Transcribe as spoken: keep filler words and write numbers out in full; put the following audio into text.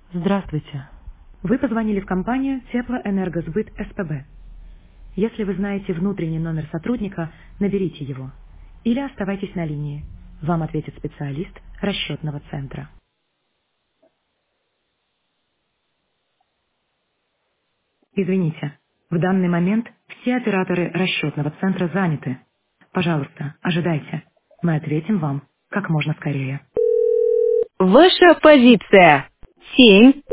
Здравствуйте. Вы позвонили в компанию Теплоэнергосбыт СПБ. Если вы знаете внутренний номер сотрудника, наберите его. Или оставайтесь на линии. Вам ответит специалист расчетного центра. Извините, в данный момент все операторы расчетного центра заняты. Пожалуйста, ожидайте. Мы ответим вам как можно скорее. Ваша позиция. семь.